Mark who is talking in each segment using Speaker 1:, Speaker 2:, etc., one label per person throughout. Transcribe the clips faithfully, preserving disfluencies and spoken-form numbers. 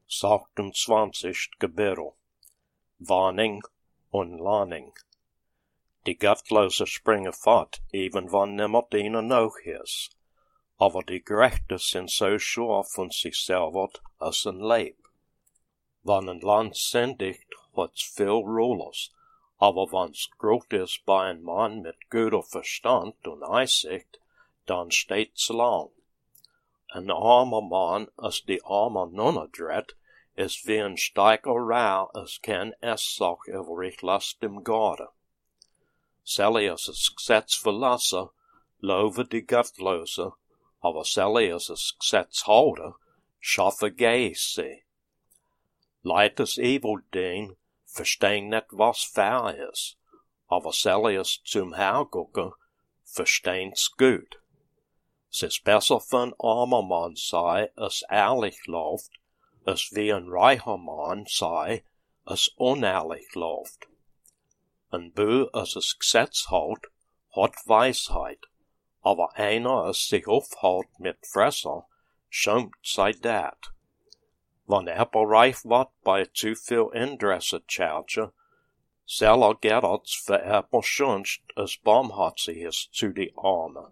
Speaker 1: sechsundzwanzig Gebirge. Warning und Warning. Die Gottlose springen fort, even wann niemand ihnen noch is. Aber die Gerechte sind so sure von sich selber als ein Leib. Wann ein Land sündigt, hat's viel Rulers, aber wann's groß ist bei einem Mann mit guter Verstand und Einsicht, dann steht's lang. Ein armer Mann, als die arme Nonne dreht, ist wie ein steiger Rau, als kein Essach übrig lasst im Garten. Sally als das Gesetz verlassen, lobe die Gottlose, aber Sally als das Gesetz halten, schaffe Geist sie. Leid das Evil ding, verstehen nicht was fair ist, aber Sally als zum Hergucken, verstehen's gut. Es ist besser für ein armer Mann sei, als ehrlich läuft, als wie ein reicher Mann sei, als unehrlich läuft. Ein Bö, als das Gesetz hält, hat Weisheit, aber einer, als sich aufhält mit Fresser, schämt sei dat. Wann er reich wird bei zu viel Interesse Churche, seller gerrits für er schönst, als barmherzig ist zu die Arme.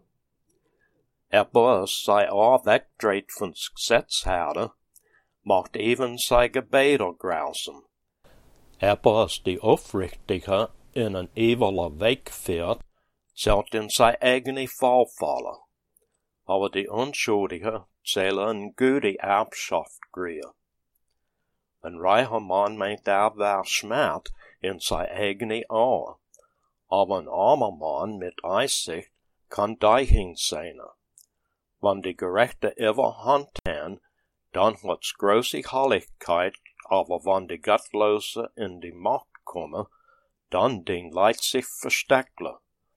Speaker 1: Er sei auch wegdreht von's Gesetz herde, macht even sei Gebete grausam. Er die Aufrichtige in een ewiger Weg führt, zählt in sei eigene Fall fallen. Aber die Unschuldige zählen een gute Erbschaft kriegen. Ein reicher Mann meint er wär Schmerz in sei eigene Augen, aber ein armer Mann mit Einsicht kann dahin sein. Wann die Gerechte überhand haben, dann hat's große Heiligkeit, aber wann die Gottlose in die Macht kommen, dann den Leid sich versteckle.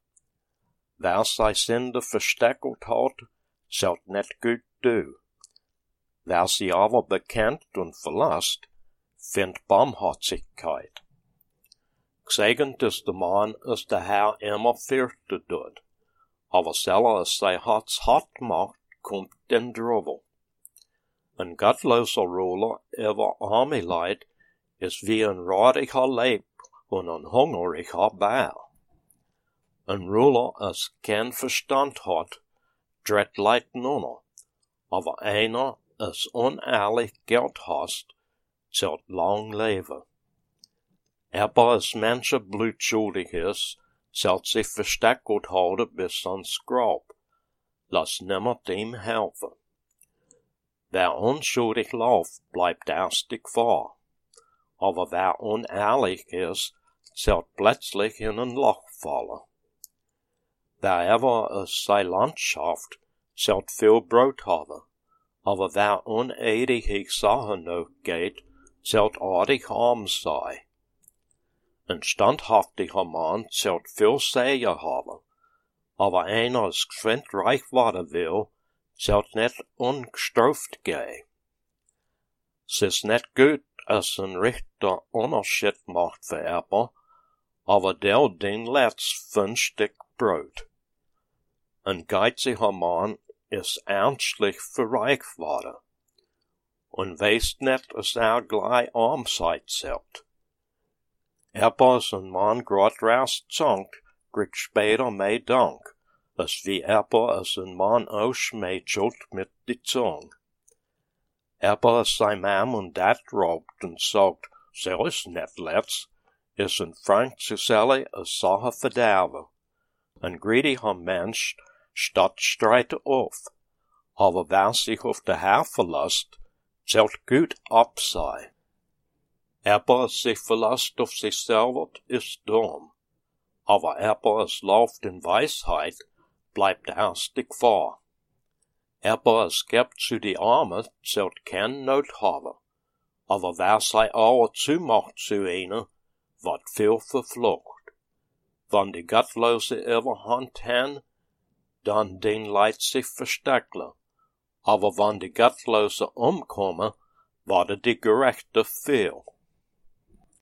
Speaker 1: Wer sei Sünde versteckelt hat, zählt nicht gut du. Wer sie aber bekennt und verlasst, findet Barmherzigkeit. Gesegnet ist der Mann, als der Herr immer fürchtet tut, aber seller als sei Herz hart macht, kommt den Trouble. Ein gottloser Ruler über arme Leid ist wie ein radiger Leib und ein hungriger Bär. Ein Ruler, als kein Verstand hat, dreht Leid nur, aber einer, als unehrlich Geld hast, zählt lang Leben. Aber als Menschen blutschuldig ist, zählt sich versteckelt halten bis ans Grab. Lass niemand ihm helfen. Wer unschuldig läuft, bleibt erstig vor. Aber wer unehrlich ist, zählt plötzlich in ein Loch fallen. Wer aber aus sei Landschaft, zählt viel Brot haben. Aber wer unedig Sachen noch geht, zählt artig arm sei. Ein standhaftiger Mann zählt viel Segen haben. Aber einer, als geschwind reich werden will, zählt nicht ungestraft gehen. Es ist nicht gut, als ein Richter Unterschied macht für Erbe, aber der den letzt fünf Stück Brot. Ein geiziger Mann ist ernstlich verreich worden und weiß nicht, dass er gleich arm sei zählt. Aber als ein Mann grad raus zankt, kriegt später mehr Dank, als wie aber als ein Mann ausschmächelt mit die Zunge. Aber als sein Mann und dat raubt und sagt, so ist net letzt, ist ein Freund zu Sally als Sache verderben. Ein greediger Mensch statt streite auf, aber wer sich auf der Herr verlässt, zählt gut ab sei. Aber als sich verlässt auf sich selber, ist dumm. Aber aber es läuft in Weisheit, bleibt erstig vor. Aber es gibt zu die Arme, zählt kein Not haben. Aber wer sei auch zumacht zu ihnen, wird viel verflucht. Wann die Gottlose überhand haben, dann den Leid sich versteckle. Aber wann die Gottlose umkommen, werden die Gerechte viel.